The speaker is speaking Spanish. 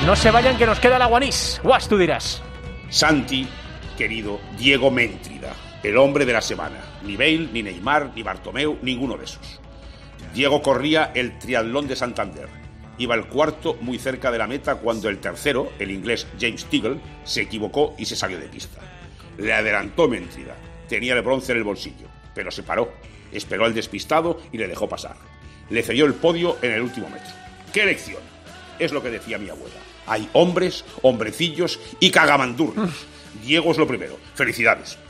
No se vayan que nos queda el aguanís. Guas, tú dirás. Santi, querido Diego Méntrida, el hombre de la semana. Ni Bale, ni Neymar, ni Bartomeu, ninguno de esos. Diego corría el triatlón de Santander. Iba el cuarto muy cerca de la meta cuando el tercero, el inglés James Teagle, se equivocó y se salió de pista. Le adelantó Méntrida. Tenía el bronce en el bolsillo, pero se paró. Esperó al despistado y le dejó pasar. Le cedió el podio en el último metro. ¡Qué lección! Es lo que decía mi abuela. Hay hombres, hombrecillos y cagamandurros. Diego es lo primero. Felicidades.